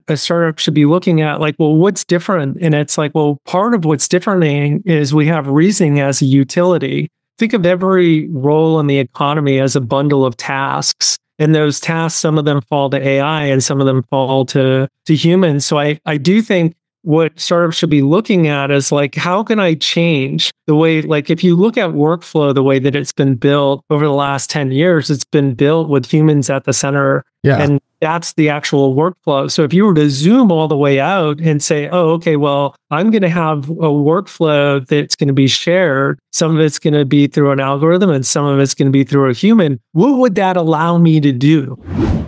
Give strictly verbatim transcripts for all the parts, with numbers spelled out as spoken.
a startup should be looking at, like, well, what's different? And it's like, well, part of what's different is we have reasoning as a utility. Think of every role in the economy as a bundle of tasks. And those tasks, some of them fall to A I and some of them fall to, to humans. So I, I do think what startups should be looking at is like, how can I change the way, like if you look at workflow, the way that it's been built over the last ten years, it's been built with humans at the center. Yeah. And that's the actual workflow. So if you were to zoom all the way out and say, oh, okay, well, I'm going to have a workflow that's going to be shared. Some of it's going to be through an algorithm and some of it's going to be through a human. What would that allow me to do?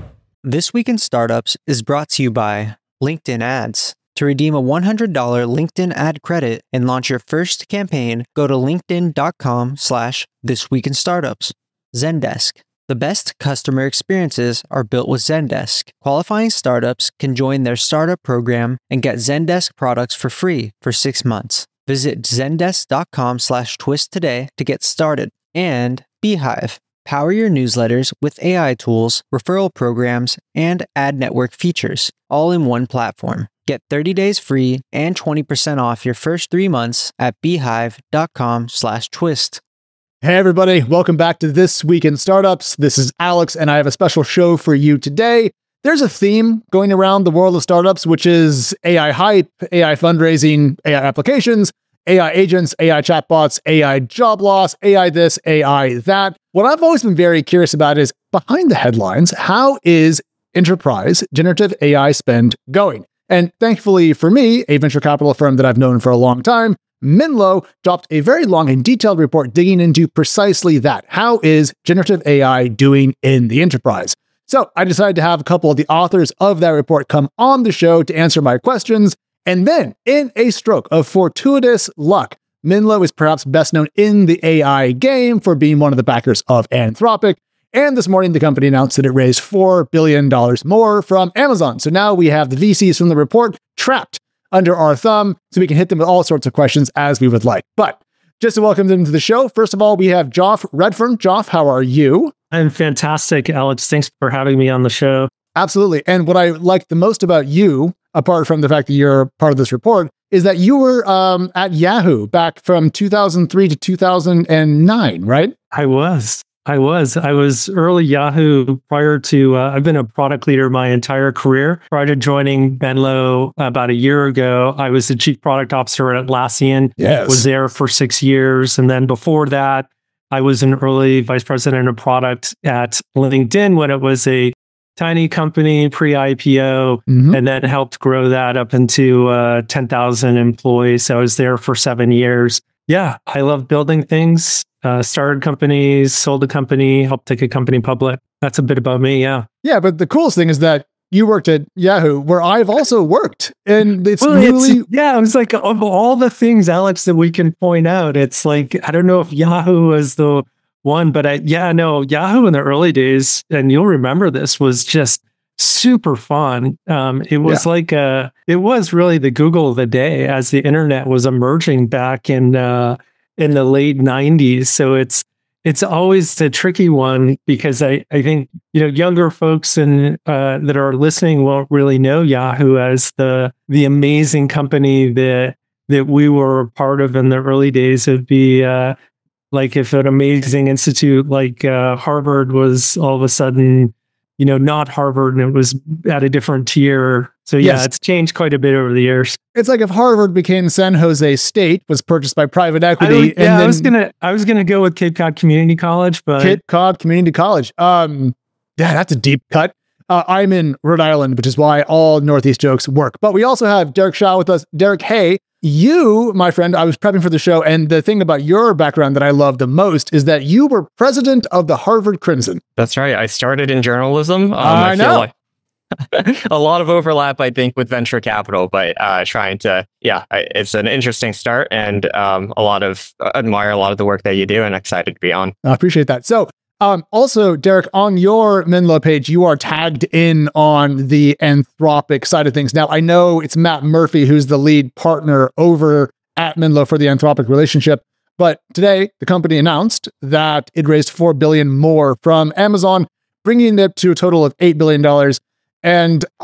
This Week in Startups is brought to you by LinkedIn Ads. To redeem a one hundred dollars LinkedIn ad credit and launch your first campaign, go to linkedin.com slash this week in startups. Zendesk. The best customer experiences are built with Zendesk. Qualifying startups can join their startup program and get Zendesk products for free for six months. Visit zendesk.com slash twist today to get started. And Beehive. Power your newsletters with A I tools, referral programs, and ad network features, all in one platform. Get thirty days free and twenty percent off your first three months at beehive.com slash twist. Hey everybody, welcome back to This Week in Startups. This is Alex, and I have a special show for you today. There's a theme going around the world of startups, which is A I hype, A I fundraising, A I applications, A I agents, A I chatbots, A I job loss, A I this, A I that. What I've always been very curious about is, behind the headlines, how is enterprise generative A I spend going? And thankfully for me, a venture capital firm that I've known for a long time, Menlo, dropped a very long and detailed report digging into precisely that. How is generative A I doing in the enterprise? So I decided to have a couple of the authors of that report come on the show to answer my questions. And then, in a stroke of fortuitous luck, Menlo is perhaps best known in the A I game for being one of the backers of Anthropic. And this morning, the company announced that it raised four billion dollars more from Amazon. So now we have the V Cs from the report trapped under our thumb, so we can hit them with all sorts of questions as we would like. But just to welcome them to the show, first of all, we have Joff Redfern. Joff, how are you? I'm fantastic, Alex. Thanks for having me on the show. Absolutely. And what I like the most about you, apart from the fact that you're part of this report, is that you were um, at Yahoo back from two thousand three to two thousand nine, right? I was. I was. I was early Yahoo prior to, uh, I've been a product leader my entire career. Prior to joining Menlo about a year ago, I was the chief product officer at Atlassian. Yes. Was there for six years. And then before that, I was an early vice president of product at LinkedIn when it was a tiny company pre-I P O, mm-hmm. and then helped grow that up into uh, ten thousand employees. So I was there for seven years. Yeah, I love building things. Uh, started companies, sold a company, helped take a company public. That's a bit about me, yeah. Yeah, but the coolest thing is that you worked at Yahoo, where I've also worked. And it's well, really... It's, yeah, it was like, of all the things, Alex, that we can point out, it's like, I don't know if Yahoo was the one, but I, yeah, no, Yahoo in the early days, and you'll remember this, was just super fun. Um, it was yeah. like, a, it was really the Google of the day as the internet was emerging back in... Uh, in the late nineties. So it's it's always a tricky one because I, I think, you know, younger folks and uh, that are listening won't really know Yahoo as the the amazing company that that we were a part of in the early days. It'd be uh, like if an amazing institute like uh, Harvard was all of a sudden, you know, not Harvard and it was at a different tier. So yeah, yes. It's changed quite a bit over the years. It's like if Harvard became San Jose State, was purchased by private equity. I, yeah, and then I was gonna, I was gonna go with Cape Cod Community College, but Cape Cod Community College. Um, yeah, that's a deep cut. Uh, I'm in Rhode Island, which is why all Northeast jokes work. But we also have Derek Shaw with us. Derek, hey, you, my friend, I was prepping for the show, and the thing about your background that I love the most is that you were president of the Harvard Crimson. That's right. I started in journalism. Um, I, I know. Feel like a lot of overlap, I think, with venture capital, but uh, trying to, yeah, I, it's an interesting start, and um, a lot of uh, admire a lot of the work that you do, and excited to be on. I appreciate that. So, um, also, Derek, on your Menlo page, you are tagged in on the Anthropic side of things. Now, I know it's Matt Murphy who's the lead partner over at Menlo for the Anthropic relationship, but today the company announced that it raised four billion dollars more from Amazon, bringing it to a total of eight billion dollars. And I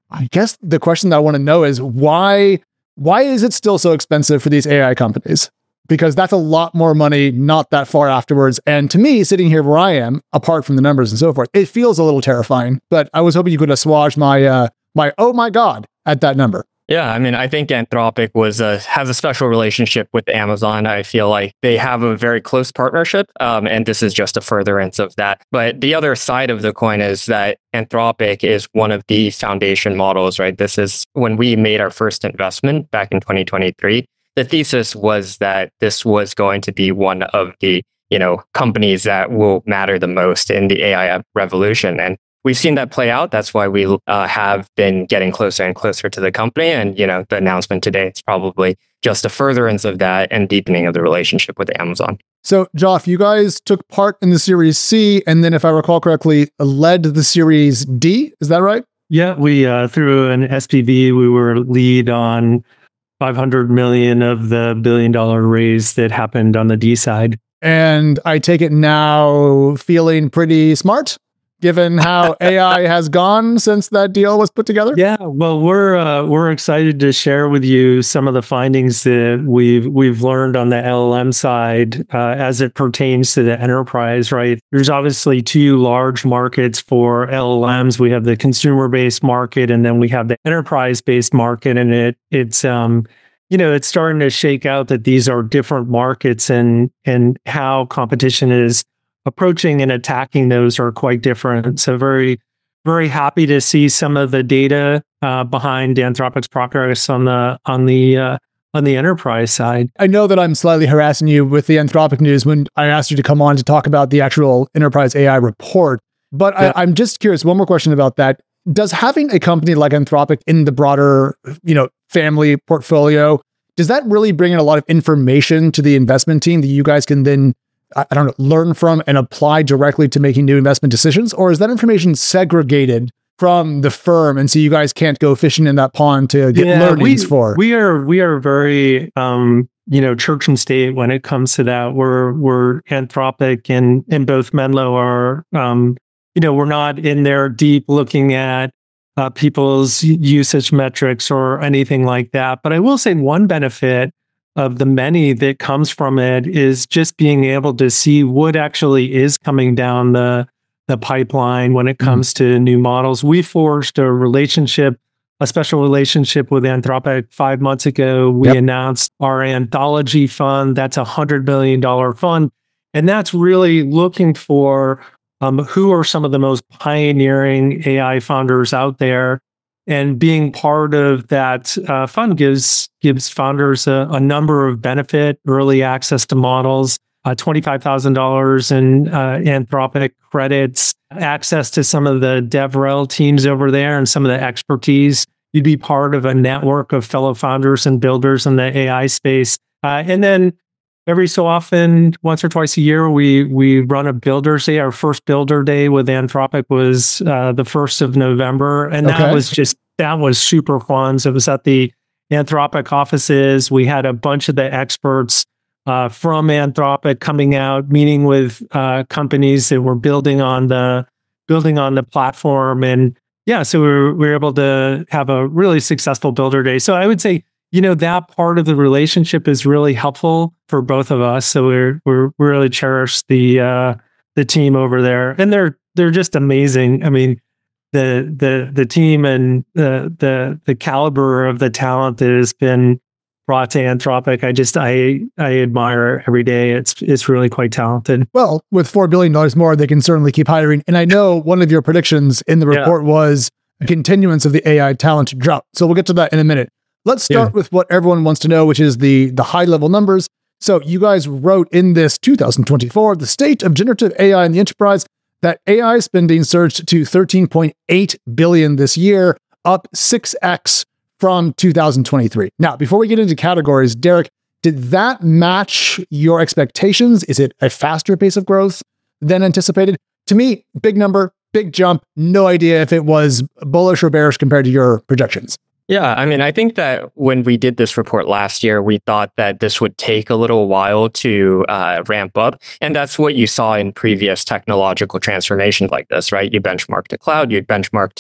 I guess the question that I want to know is why why is it still so expensive for these A I companies? Because that's a lot more money not that far afterwards. And to me, sitting here where I am, apart from the numbers and so forth, it feels a little terrifying. But I was hoping you could assuage my uh, my oh my God at that number. Yeah, I mean, I think Anthropic was a, has a special relationship with Amazon. I feel like they have a very close partnership, um, and this is just a furtherance of that. But the other side of the coin is that Anthropic is one of the foundation models, right? This is when we made our first investment back in twenty twenty-three. The thesis was that this was going to be one of the, you know, companies that will matter the most in the A I revolution, and we've seen that play out. That's why we uh, have been getting closer and closer to the company. And, you know, the announcement today is probably just a furtherance of that and deepening of the relationship with Amazon. So, Joff, you guys took part in the Series C, and then, if I recall correctly, led the Series D. Is that right? Yeah, we, uh, through an S P V, we were lead on five hundred million of the billion dollar raise that happened on the D side. And I take it now feeling pretty smart, given how A I has gone since that deal was put together? Yeah, well, we're uh, we're excited to share with you some of the findings that we've we've learned on the L L M side uh, as it pertains to the enterprise. Right, there's obviously two large markets for L L Ms. We have the consumer-based market, and then we have the enterprise-based market. And it it's um you know it's starting to shake out that these are different markets, and and how competition is approaching and attacking those are quite different. So very, very happy to see some of the data uh, behind Anthropic's progress on the on the uh, on the enterprise side. I know that I'm slightly harassing you with the Anthropic news when I asked you to come on to talk about the actual enterprise A I report, but yeah. I, I'm just curious. One more question about that: does having a company like Anthropic in the broader, you know, family portfolio, does that really bring in a lot of information to the investment team that you guys can then, I don't know, learn from and apply directly to making new investment decisions? Or is that information segregated from the firm, and so you guys can't go fishing in that pond to get yeah, learnings we, for? We are we are very um, you know, church and state when it comes to that. We're we're Anthropic, and and both Menlo are um, you know, we're not in there deep looking at uh, people's usage metrics or anything like that. But I will say one benefit of the many that comes from it is just being able to see what actually is coming down the the pipeline when it comes mm-hmm. to new models. We forged a relationship, a special relationship with Anthropic five months ago. We yep. announced our Anthology Fund. That's a one hundred billion dollars fund. And that's really looking for um, who are some of the most pioneering A I founders out there. And being part of that uh, fund gives gives founders a, a number of benefit, early access to models, uh, twenty-five thousand dollars in uh, Anthropic credits, access to some of the DevRel teams over there and some of the expertise. You'd be part of a network of fellow founders and builders in the A I space. Uh, and then every so often, once or twice a year, we we run a Builders Day. Our first Builder Day with Anthropic was uh, the first of November. And okay. that was just, that was super fun. So it was at the Anthropic offices. We had a bunch of the experts uh, from Anthropic coming out, meeting with uh, companies that were building on the building on the platform. And yeah, so we were, we were able to have a really successful Builder Day. So I would say, you know, that part of the relationship is really helpful for both of us. So we're we're we really cherish the uh, the team over there, and they're they're just amazing. I mean, the the the team and the the the caliber of the talent that has been brought to Anthropic, I just I I admire every day. It's it's really quite talented. Well, with four billion dollars more, they can certainly keep hiring. And I know one of your predictions in the report yeah. was a continuance of the A I talent drought. So we'll get to that in a minute. Let's start yeah. with what everyone wants to know, which is the, the high-level numbers. So you guys wrote in this two thousand twenty-four, the state of generative A I in the enterprise, that A I spending surged to thirteen point eight billion dollars this year, up six x from two thousand twenty-three. Now, before we get into categories, Derek, did that match your expectations? Is it a faster pace of growth than anticipated? To me, big number, big jump, no idea if it was bullish or bearish compared to your projections. Yeah, I mean, I think that when we did this report last year, we thought that this would take a little while to uh, ramp up. And that's what you saw in previous technological transformations like this, right? You benchmark to cloud, you benchmark to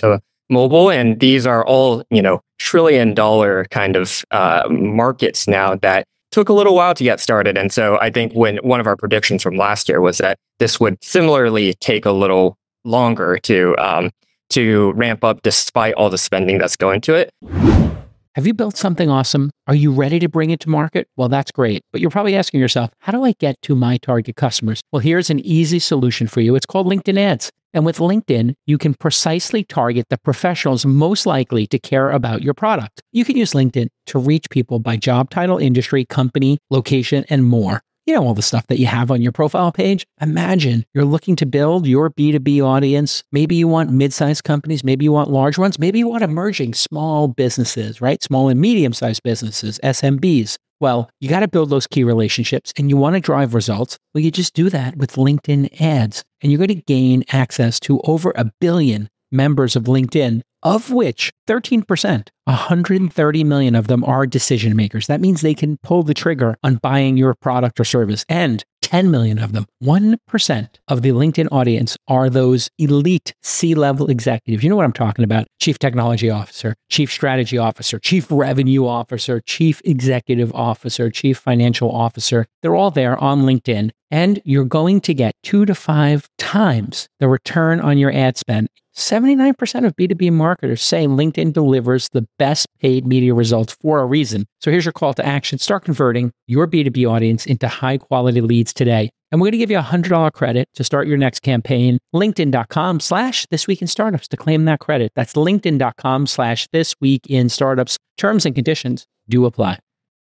mobile. And these are all, you know, trillion dollar kind of uh, markets now that took a little while to get started. And so I think when one of our predictions from last year was that this would similarly take a little longer to um, to ramp up despite all the spending that's going to it. Have you built something awesome? Are you ready to bring it to market? Well, that's great. But you're probably asking yourself, how do I get to my target customers? Well, here's an easy solution for you. It's called LinkedIn Ads. And with LinkedIn, you can precisely target the professionals most likely to care about your product. You can use LinkedIn to reach people by job title, industry, company, location, and more. You know, all the stuff that you have on your profile page. Imagine you're looking to build your B two B audience. Maybe you want mid-sized companies. Maybe you want large ones. Maybe you want emerging small businesses, right? Small and medium-sized businesses, S M Bs. Well, you got to build those key relationships and you want to drive results. Well, you just do that with LinkedIn Ads. And you're going to gain access to over a billion members of LinkedIn, of which thirteen percent, one hundred thirty million of them are decision makers. That means they can pull the trigger on buying your product or service. And ten million of them, one percent of the LinkedIn audience are those elite C-level executives. You know what I'm talking about? Chief Technology Officer, Chief Strategy Officer, Chief Revenue Officer, Chief Executive Officer, Chief Financial Officer. They're all there on LinkedIn. And you're going to get two to five times the return on your ad spend. seventy-nine percent of B two B marketers say LinkedIn delivers the best paid media results for a reason. So here's your call to action. Start converting your B two B audience into high quality leads today. And we're going to give you a one hundred dollars credit to start your next campaign. LinkedIn.com slash This Week in Startups to claim that credit. That's LinkedIn.com slash This Week in Startups. Terms and conditions do apply.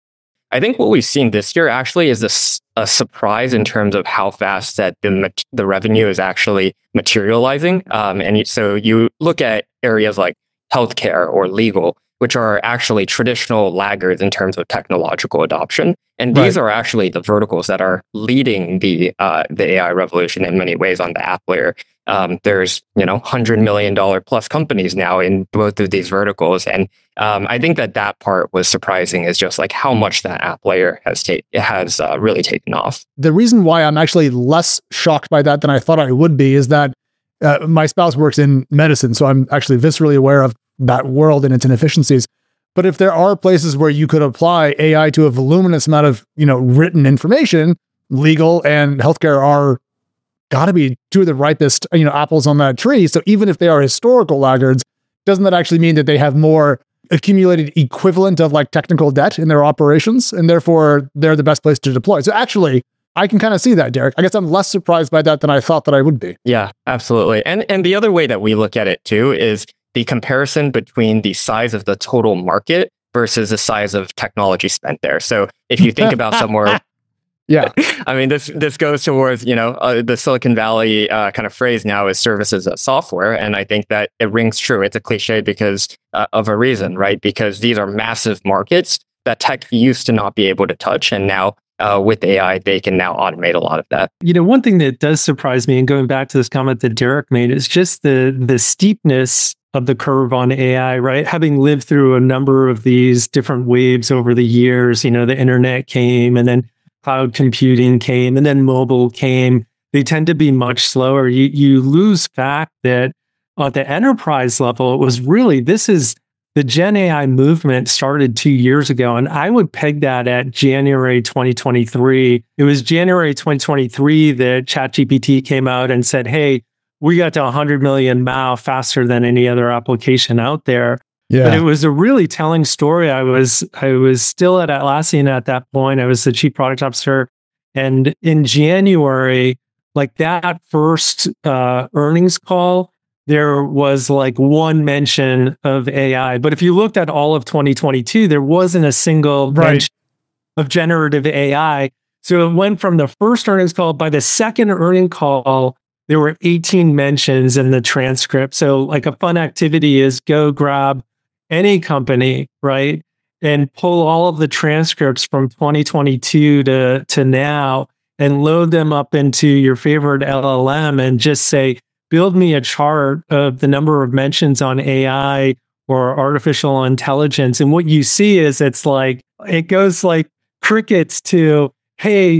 I think what we've seen this year actually is a, a surprise in terms of how fast that the the revenue is actually materializing. Um, and so you look at areas like healthcare or legal, which are actually traditional laggards in terms of technological adoption. And these right. are actually the verticals that are leading the uh, the A I revolution in many ways on the app layer. Um, there's, you know, one hundred million dollars plus companies now in both of these verticals. And um, I think that that part was surprising, is just like how much that app layer has, ta- has uh, really taken off. The reason why I'm actually less shocked by that than I thought I would be is that uh, my spouse works in medicine. So I'm actually viscerally aware of that world and its inefficiencies. But if there are places where you could apply A I to a voluminous amount of, you know, written information, legal and healthcare are got to be two of the ripest, you know, apples on that tree. So even if they are historical laggards, doesn't that actually mean that they have more accumulated equivalent of like technical debt in their operations, and therefore they're the best place to deploy? So actually, I can kind of see that, Derek. I guess I'm less surprised by that than I thought that I would be. Yeah, absolutely. And and the other way that we look at it too is the comparison between the size of the total market versus the size of technology spent there. So if you think about somewhere, yeah, I mean, this this goes towards, you know, uh, the Silicon Valley uh, kind of phrase now is services as software. And I think that it rings true. It's a cliche because uh, of a reason, right? Because these are massive markets that tech used to not be able to touch. And now uh, with A I, they can now automate a lot of that. You know, one thing that does surprise me, and going back to this comment that Derek made, is just the the steepness of the curve on A I, right? Having lived through a number of these different waves over the years, you know, the internet came and then cloud computing came and then mobile came. They tend to be much slower. You you lose fact that at the enterprise level, it was really, this is the Gen A I movement started two years ago. And I would peg that at January twenty twenty-three. It was January twenty twenty-three that ChatGPT came out and said, hey, we got to one hundred million M A U faster than any other application out there. Yeah. But it was a really telling story. I was I was still at Atlassian at that point. I was the chief product officer. And in January, like that first uh, earnings call, there was like one mention of A I. But if you looked at all of twenty twenty-two, there wasn't a single right. mention of generative A I. So it went from the first earnings call, by the second earnings call, there were eighteen mentions in the transcript. So like a fun activity is go grab any company, right? And pull all of the transcripts from twenty twenty-two to, to now and load them up into your favorite L L M and just say, build me a chart of the number of mentions on A I or artificial intelligence. And what you see is it's like, it goes like crickets to, hey,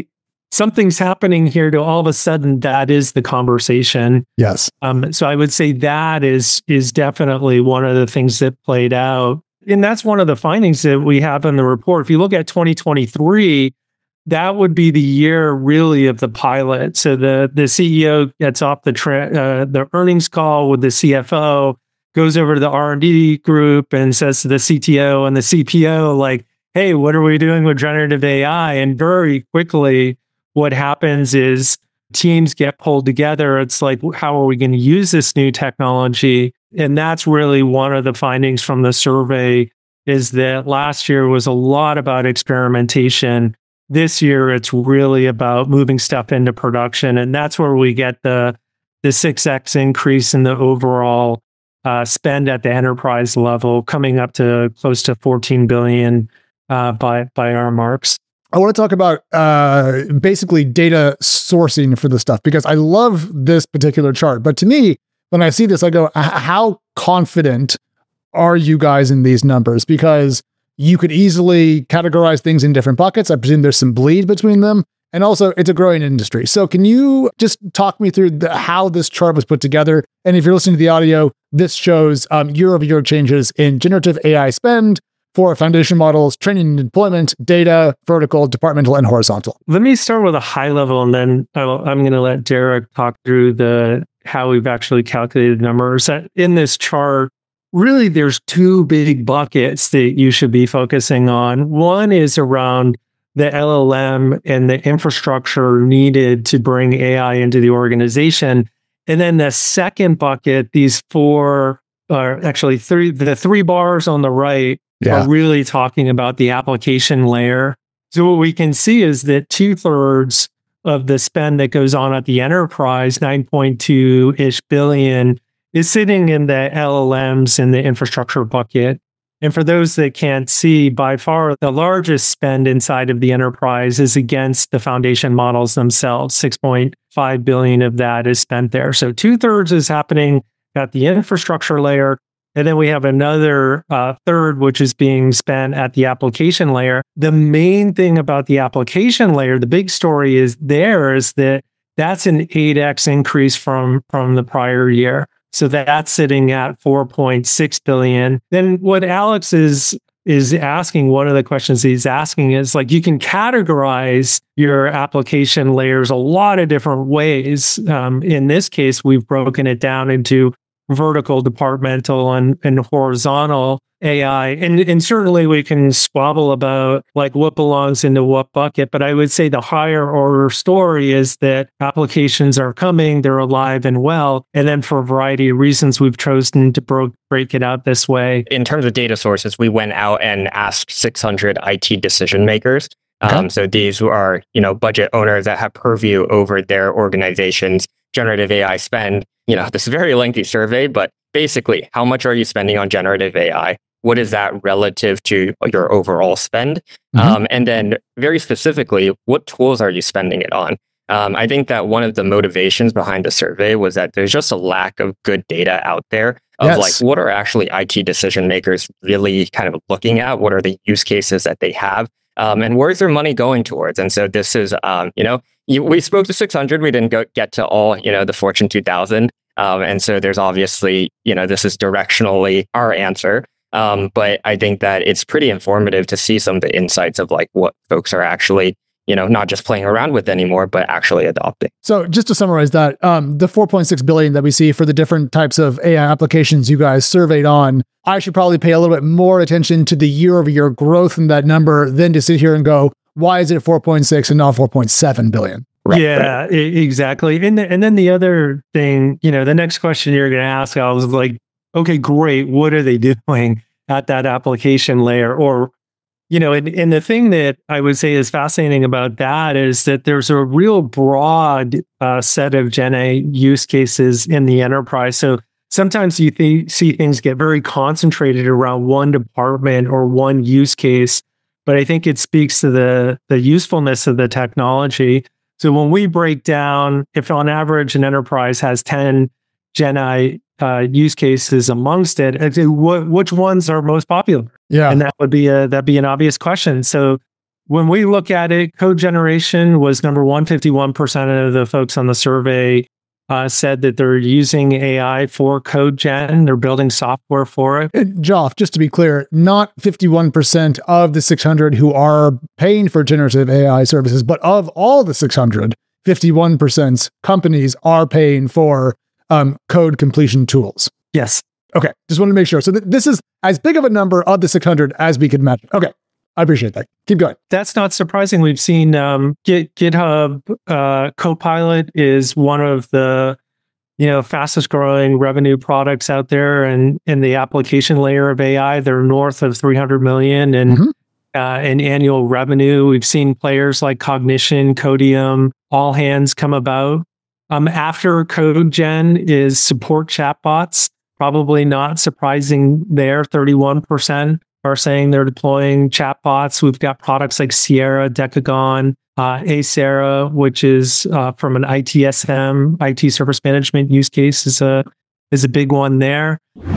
something's happening here to all of a sudden that is the conversation. Yes. Um, so I would say that is is definitely one of the things that played out. And that's one of the findings that we have in the report. If you look at twenty twenty-three, that would be the year really of the pilot. So the, the C E O gets off the tra- uh, the earnings call with the C F O, goes over to the R and D group and says to the C T O and the C P O, like, hey, what are we doing with generative A I? And very quickly, what happens is teams get pulled together. It's like, how are we going to use this new technology? And that's really one of the findings from the survey, is that last year was a lot about experimentation. This year, it's really about moving stuff into production. And that's where we get the, the six X increase in the overall uh, spend at the enterprise level, coming up to close to fourteen billion uh, by, by our marks. I want to talk about uh, basically data sourcing for this stuff, because I love this particular chart. But to me, when I see this, I go, how confident are you guys in these numbers? Because you could easily categorize things in different buckets. I presume there's some bleed between them. And also, it's a growing industry. So can you just talk me through the, how this chart was put together? And if you're listening to the audio, this shows um, year-over-year changes in generative A I spend for foundation models, training and deployment, data, vertical, departmental, and horizontal. Let me start with a high level, and then I'll, I'm going to let Derek talk through the how we've actually calculated numbers. In this chart, really, there's two big buckets that you should be focusing on. One is around the L L M and the infrastructure needed to bring A I into the organization. And then the second bucket, these four, or actually three, the three bars on the right, yeah. are really talking about the application layer. So what we can see is that two thirds of the spend that goes on at the enterprise, nine point two-ish billion, is sitting in the L L Ms in the infrastructure bucket. And for those that can't see, by far the largest spend inside of the enterprise is against the foundation models themselves. six point five billion of that is spent there. So two thirds is happening at the infrastructure layer. And then we have another uh, third, which is being spent at the application layer. The main thing about the application layer, the big story is there is that that's an eight X increase from, from the prior year. So that's sitting at four point six billion. Then what Alex is is asking, one of the questions he's asking is like, you can categorize your application layers a lot of different ways. Um, in this case, we've broken it down into vertical, departmental, and, and horizontal A I. And, and certainly we can squabble about like what belongs into what bucket, but I would say the higher order story is that applications are coming, they're alive and well. And then for a variety of reasons, we've chosen to bro- break it out this way. In terms of data sources, we went out and asked six hundred I T decision makers. Okay. Um, so these are, you know, budget owners that have purview over their organization's generative A I spend. You know, this is a very lengthy survey, but basically, how much are you spending on generative A I? What is that relative to your overall spend? Mm-hmm. Um, and then very specifically, what tools are you spending it on? Um, I think that one of the motivations behind the survey was that there's just a lack of good data out there of yes. like, what are actually I T decision makers really kind of looking at? What are the use cases that they have? Um, and where's their money going towards? And so this is, um, you know, you, we spoke to six hundred. We didn't go, get to all, you know, the Fortune two thousand. Um, and so there's obviously, you know, this is directionally our answer. Um, but I think that it's pretty informative to see some of the insights of like what folks are actually, you know, not just playing around with anymore, but actually adopting. So just to summarize that, um, the four point six billion that we see for the different types of A I applications you guys surveyed on, I should probably pay a little bit more attention to the year over year growth in that number than to sit here and go, why is it four point six and not four point seven billion? Right, yeah, right. I- exactly. And, the, and then the other thing, you know, the next question you're going to ask, I was like, okay, great. What are they doing at that application layer? Or, you know, and, and the thing that I would say is fascinating about that is that there's a real broad uh, set of Gen A use cases in the enterprise. So sometimes you th- see things get very concentrated around one department or one use case, but I think it speaks to the, the usefulness of the technology. So when we break down, if on average an enterprise has ten Gen I uh, use cases amongst it, wh- which ones are most popular? Yeah, and that would be a that'd be an obvious question. So when we look at it, code generation was number one. fifty-one percent of the folks on the survey uh, said that they're using A I for code gen. They're building software for it. And Joff, just to be clear, not fifty-one percent of the six hundred who are paying for generative A I services, but of all the six hundred, fifty-one percent companies are paying for um, code completion tools. Yes. Okay. Just wanted to make sure. So th- this is as big of a number of the six hundred as we could imagine. Okay. I appreciate that. Keep going. That's not surprising. We've seen um, Git, GitHub uh, Copilot is one of the you know fastest growing revenue products out there, and in the application layer of A I, they're north of three hundred million in mm-hmm. uh, in annual revenue. We've seen players like Cognition, Codium, All Hands come about. Um, after Code Gen is support chatbots. Probably not surprising there. thirty-one percent are saying they're deploying chatbots. We've got products like Sierra, Decagon, uh, Acera, which is uh, from an I T S M, I T service management use case, is a is a big one there.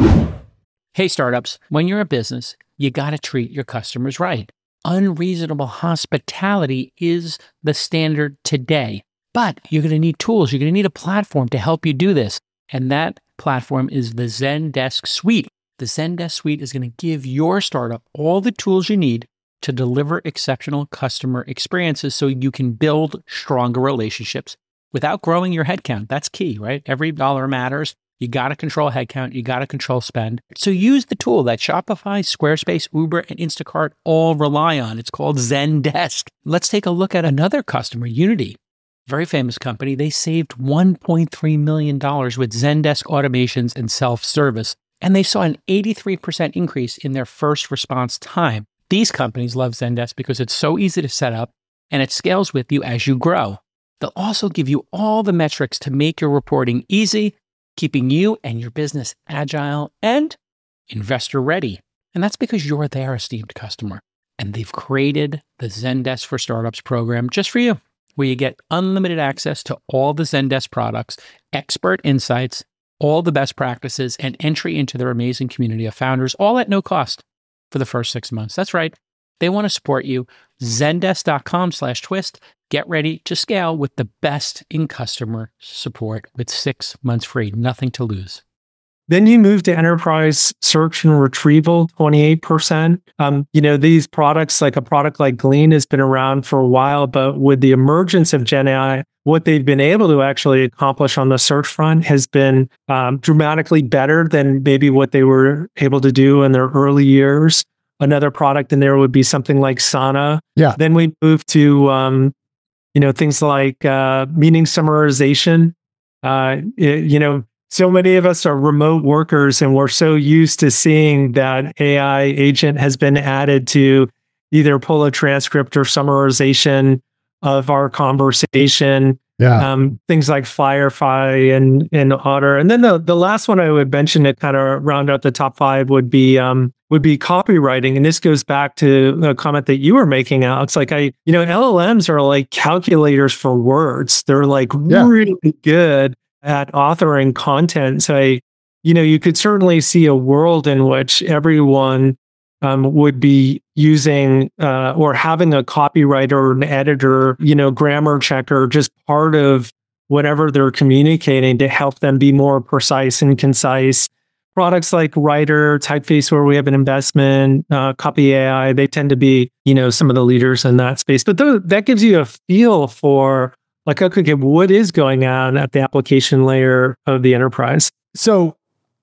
Hey, startups, when you're a business, you got to treat your customers right. Unreasonable hospitality is the standard today, but you're going to need tools. You're going to need a platform to help you do this. And that platform is the Zendesk Suite. The Zendesk Suite is going to give your startup all the tools you need to deliver exceptional customer experiences so you can build stronger relationships without growing your headcount. That's key, right? Every dollar matters. You got to control headcount. You got to control spend. So use the tool that Shopify, Squarespace, Uber, and Instacart all rely on. It's called Zendesk. Let's take a look at another customer, Unity. Very famous company. They saved one point three million dollars with Zendesk automations and self-service, and they saw an eighty-three percent increase in their first response time. These companies love Zendesk because it's so easy to set up and it scales with you as you grow. They'll also give you all the metrics to make your reporting easy, keeping you and your business agile and investor ready. And that's because you're their esteemed customer. And they've created the Zendesk for Startups program just for you, where you get unlimited access to all the Zendesk products, expert insights, all the best practices, and entry into their amazing community of founders, all at no cost for the first six months. That's right. They want to support you. Zendesk.com slash twist. Get ready to scale with the best in customer support with six months free. Nothing to lose. Then you move to enterprise search and retrieval, twenty-eight percent. Um, you know, these products, like a product like Glean, has been around for a while, but with the emergence of Gen A I, what they've been able to actually accomplish on the search front has been um, dramatically better than maybe what they were able to do in their early years. Another product in there would be something like Sana. Yeah. Then we move to, um, you know, things like uh, meaning summarization. Uh, it, you know, So many of us are remote workers, and we're so used to seeing that A I agent has been added to either pull a transcript or summarization of our conversation. Yeah. Um, things like Firefly and, and Otter. And then the, the last one I would mention to kind of round out the top five would be um, would be copywriting. And this goes back to a comment that you were making, Alex. Like I, you know, L L Ms are like calculators for words. They're like Yeah. really good at authoring content. So, I, you know, you could certainly see a world in which everyone um, would be using uh, or having a copywriter or an editor, you know, grammar checker, just part of whatever they're communicating to help them be more precise and concise. Products like Writer, Typeface, where we have an investment, uh, Copy A I, they tend to be, you know, some of the leaders in that space. But th- that gives you a feel for like, okay, what is going on at the application layer of the enterprise? So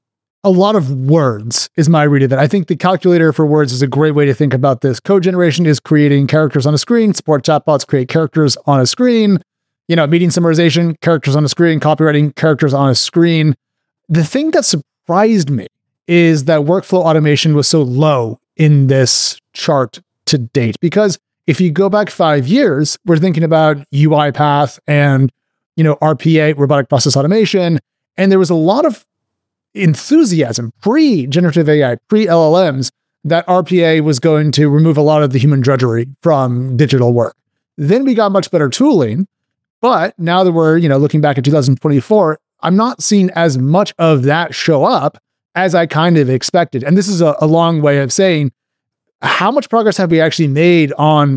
a lot of words is my read of it. I think the calculator for words is a great way to think about this. Code generation is creating characters on a screen. Support chatbots create characters on a screen. You know, meeting summarization, characters on a screen. Copywriting, characters on a screen. The thing that surprised me is that workflow automation was so low in this chart to date, because if you go back five years, we're thinking about UiPath and, you know, R P A, robotic process automation, and there was a lot of enthusiasm pre-generative A I, pre-L L Ms, that R P A was going to remove a lot of the human drudgery from digital work. Then we got much better tooling, but now that we're, you know, looking back at two thousand twenty-four, I'm not seeing as much of that show up as I kind of expected. And this is a, a long way of saying, how much progress have we actually made on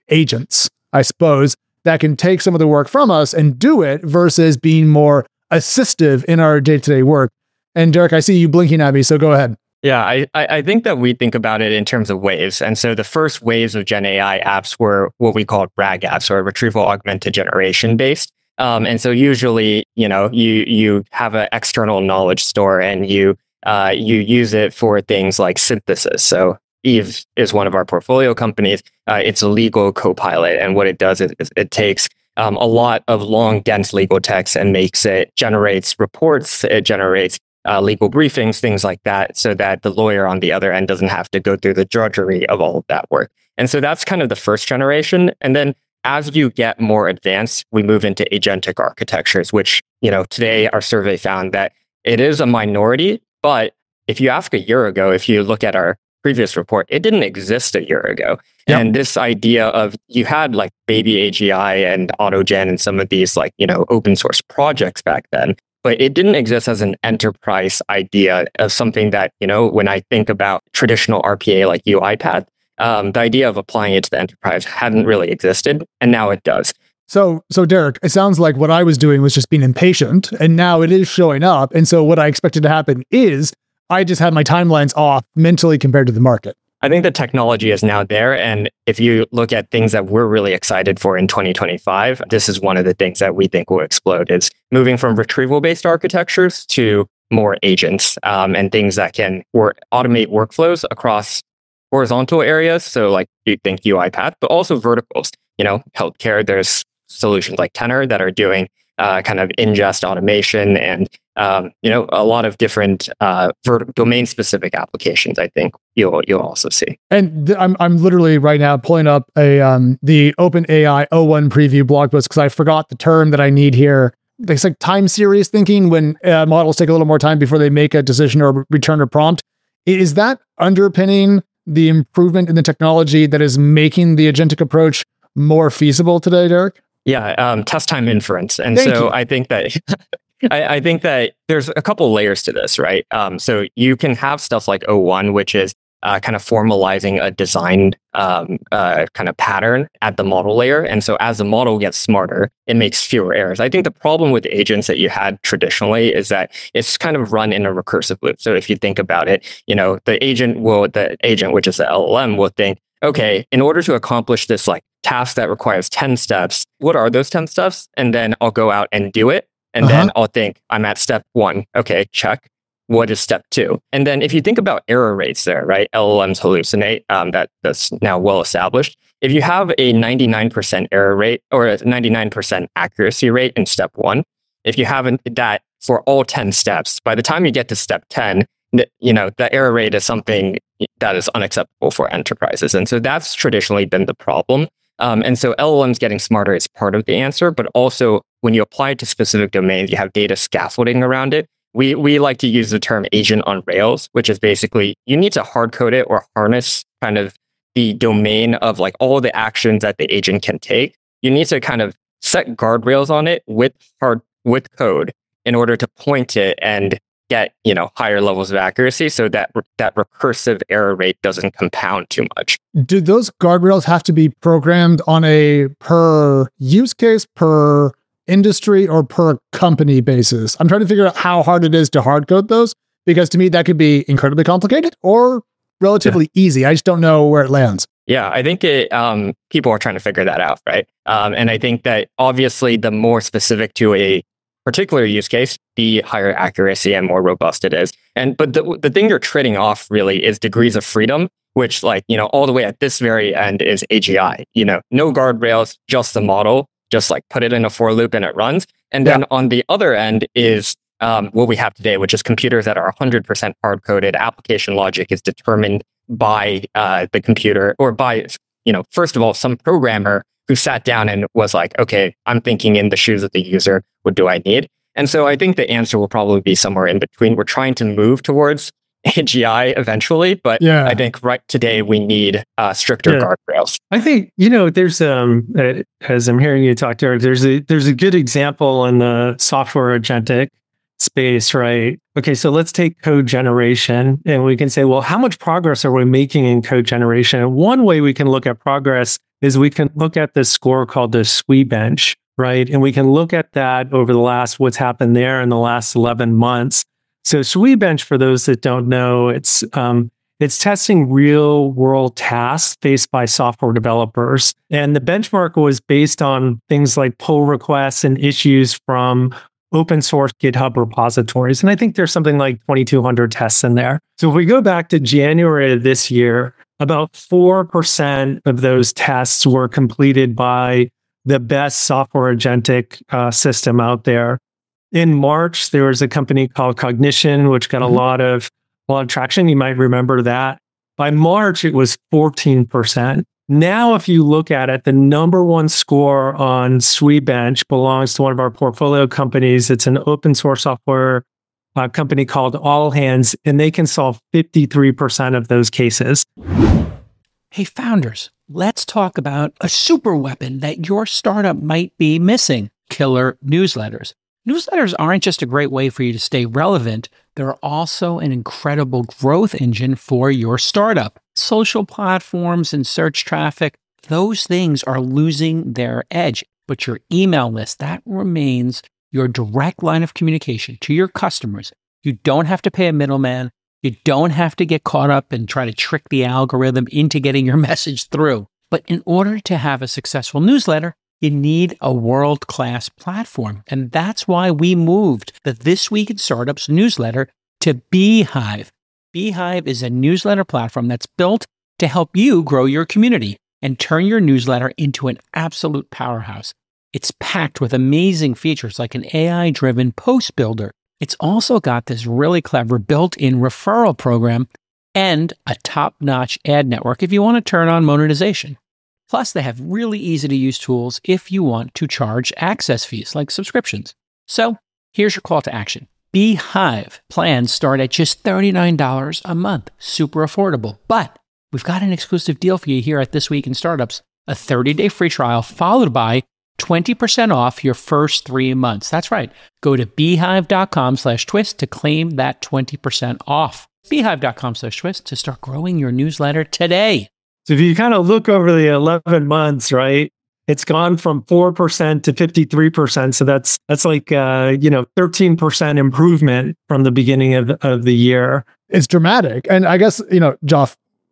agents, I suppose, that can take some of the work from us and do it versus being more assistive in our day-to-day work. And Derek, I see you blinking at me, so go ahead. Yeah, I, I think that we think about it in terms of waves. And so the first waves of Gen A I apps were what we called RAG apps, or retrieval augmented generation based. Um, and so usually, you know, you you have an external knowledge store and you uh, you use it for things like synthesis. So Eve is one of our portfolio companies. Uh, it's a legal copilot. And what it does is it takes um, a lot of long, dense legal text and makes it, generates reports, it generates uh, legal briefings, things like that, so that the lawyer on the other end doesn't have to go through the drudgery of all of that work. And so that's kind of the first generation. And then as you get more advanced, we move into agentic architectures, which, you know, today our survey found that it is a minority. But if you ask a year ago, if you look at our previous report, it didn't exist a year ago. Yep. And this idea of you had like baby A G I and AutoGen and some of these like, you know, open source projects back then, but it didn't exist as an enterprise idea of something that, you know, when I think about traditional R P A like UiPath, um, the idea of applying it to the enterprise hadn't really existed. And now it does. So, so Derek, it sounds like what I was doing was just being impatient, and now it is showing up. And so what I expected to happen is I just had my timelines off mentally compared to the market. I think the technology is now there. And if you look at things that we're really excited for in twenty twenty-five, this is one of the things that we think will explode. Is moving from retrieval-based architectures to more agents um, and things that can work, automate workflows across horizontal areas. So like you think UiPath, but also verticals. You know, healthcare, there's solutions like Tenor that are doing uh, kind of ingest automation and, um, you know, a lot of different uh, vert- domain-specific applications, I think you'll you'll also see. And th- I'm I'm literally right now pulling up a um, the OpenAI O one preview blog post because I forgot the term that I need here. It's like time series thinking when uh, models take a little more time before they make a decision or return a prompt. Is that underpinning the improvement in the technology that is making the agentic approach more feasible today, Derek? Yeah, um, test time inference. And Thank so you. I think that I, I think that there's a couple layers to this, right? Um, so you can have stuff like O one, which is uh, kind of formalizing a design um, uh, kind of pattern at the model layer. And so as the model gets smarter, it makes fewer errors. I think the problem with agents that you had traditionally is that it's kind of run in a recursive loop. So if you think about it, you know, the agent will, the agent, which is the L L M, will think, okay, in order to accomplish this like task that requires ten steps, what are those ten steps? And then I'll go out and do it. And uh-huh. then I'll think I'm at step one. Okay, check. What is step two? And then if you think about error rates there, right? L L Ms hallucinate. Um, that, that's now well established. If you have a ninety-nine percent error rate or a ninety-nine percent accuracy rate in step one, if you have that for all ten steps, by the time you get to step ten, you know, the error rate is something that is unacceptable for enterprises. And so that's traditionally been the problem. Um, and so L L Ms getting smarter is part of the answer, but also when you apply it to specific domains, you have data scaffolding around it. We we like to use the term agent on Rails, which is basically you need to hard code it or harness kind of the domain of like all the actions that the agent can take. You need to kind of set guardrails on it with hard with code in order to point it and get, you know, higher levels of accuracy so that that recursive error rate doesn't compound too much. Do those guardrails have to be programmed on a per use case, per industry, or per company basis? I'm trying to figure out how hard it is to hard code those, because to me that could be incredibly complicated or relatively yeah. easy. I just don't know where it lands. Yeah, I think it. Um, people are trying to figure that out, right? Um, and I think that obviously the more specific to a particular use case, the higher accuracy and more robust it is. And but the the thing you're trading off really is degrees of freedom, which like, you know, all the way at this very end is A G I. You know, no guardrails, just the model, just like put it in a for loop and it runs. And then yeah. on the other end is um, what we have today, which is computers that are one hundred percent hard coded. Application logic is determined by uh, the computer or by, you know, first of all, some programmer who sat down and was like, okay, I'm thinking in the shoes of the user. What do I need? And so I think the answer will probably be somewhere in between. We're trying to move towards A G I eventually, but yeah. I think right today we need uh, stricter yeah. guardrails. I think, you know, there's, um, uh, as I'm hearing you talk, Derek, there's a, there's a good example in the software agentic space, right? Okay, so let's take code generation and we can say, well, how much progress are we making in code generation? And one way we can look at progress is we can look at this score called the S W E bench, right? And we can look at that over the last, what's happened there in the last eleven months. So S W E bench, for those that don't know, it's um, it's testing real world tasks faced by software developers. And the benchmark was based on things like pull requests and issues from open source GitHub repositories. And I think there's something like twenty-two hundred tests in there. So if we go back to January of this year, about four percent of those tests were completed by the best software agentic uh, system out there. In March, there was a company called Cognition, which got mm-hmm. a lot of a lot of traction. You might remember that. By March, it was fourteen percent. Now, if you look at it, the number one score on S W E bench belongs to one of our portfolio companies. It's an open source software uh, company called All Hands, and they can solve fifty-three percent of those cases. Hey, founders, let's talk about a super weapon that your startup might be missing: killer newsletters. Newsletters aren't just a great way for you to stay relevant, they're also an incredible growth engine for your startup. Social platforms and search traffic, those things are losing their edge. But your email list, that remains your direct line of communication to your customers. You don't have to pay a middleman. You don't have to get caught up and try to trick the algorithm into getting your message through. But in order to have a successful newsletter, you need a world-class platform. And that's why we moved the This Week in Startups newsletter to Beehive. Beehive is a newsletter platform that's built to help you grow your community and turn your newsletter into an absolute powerhouse. It's packed with amazing features like an A I-driven post builder. It's also got this really clever built-in referral program and a top-notch ad network if you want to turn on monetization. Plus, they have really easy-to-use tools if you want to charge access fees like subscriptions. So, here's your call to action. Beehive plans start at just thirty-nine dollars a month. Super affordable. But we've got an exclusive deal for you here at This Week in Startups. A thirty-day free trial followed by twenty percent off your first three months. That's right. Go to beehive.com slash twist to claim that twenty percent off. Beehive.com slash twist to start growing your newsletter today. So if you kind of look over the eleven months, right, it's gone from four percent to fifty-three percent. So that's that's like, uh, you know, thirteen percent improvement from the beginning of, of the year. It's dramatic. And I guess, you know, Joff,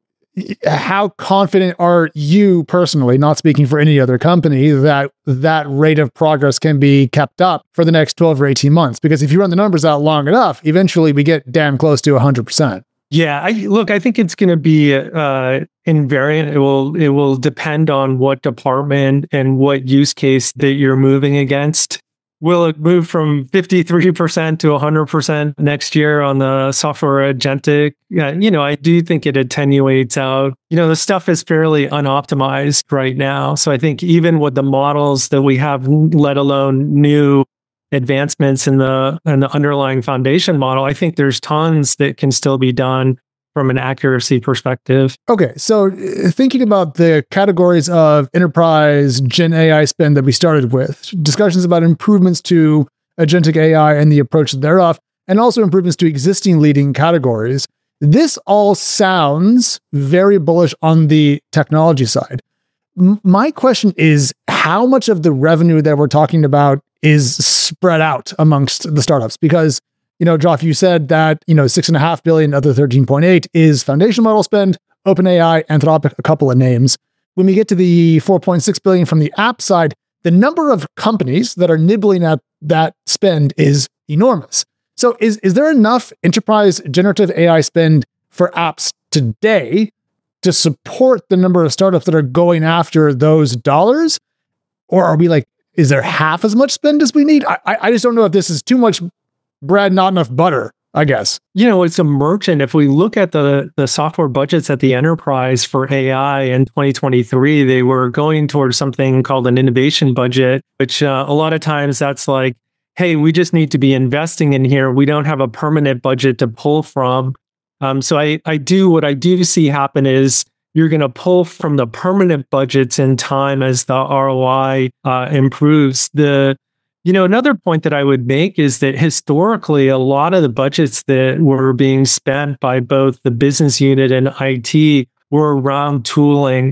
how confident are you personally, not speaking for any other company, that that rate of progress can be kept up for the next twelve or eighteen months? Because if you run the numbers out long enough, eventually we get damn close to one hundred percent. Yeah, I, look, I think it's going to be uh, invariant. It will it will depend on what department and what use case that you're moving against. Will it move from fifty-three percent to one hundred percent next year on the software agentic? Yeah, you know, I do think it attenuates out. You know, the stuff is fairly unoptimized right now. So I think even with the models that we have, let alone new advancements in the in the underlying foundation model, I think there's tons that can still be done from an accuracy perspective. Okay, so uh, thinking about the categories of enterprise Gen A I spend that we started with, discussions about improvements to agentic A I and the approach thereof, and also improvements to existing leading categories. This all sounds very bullish on the technology side. M- my question is, how much of the revenue that we're talking about is spread out amongst the startups? Because, you know, Joff, you said that, you know, six and a half billion of the thirteen point eight is foundation model spend, OpenAI, Anthropic, a couple of names. When we get to the four point six billion from the app side, the number of companies that are nibbling at that spend is enormous. So is, is there enough enterprise generative A I spend for apps today to support the number of startups that are going after those dollars? Or are we like, is there half as much spend as we need? I, I just don't know if this is too much bread, not enough butter, I guess. You know, it's a merchant. If we look at the, the software budgets at the enterprise for A I in twenty twenty-three, they were going towards something called an innovation budget, which uh, a lot of times that's like, hey, we just need to be investing in here. We don't have a permanent budget to pull from. Um, so I, I do, what I do see happen is you're going to pull from the permanent budgets in time as the R O I uh, improves. The, you know, another point that I would make is that historically, a lot of the budgets that were being spent by both the business unit and I T were around tooling.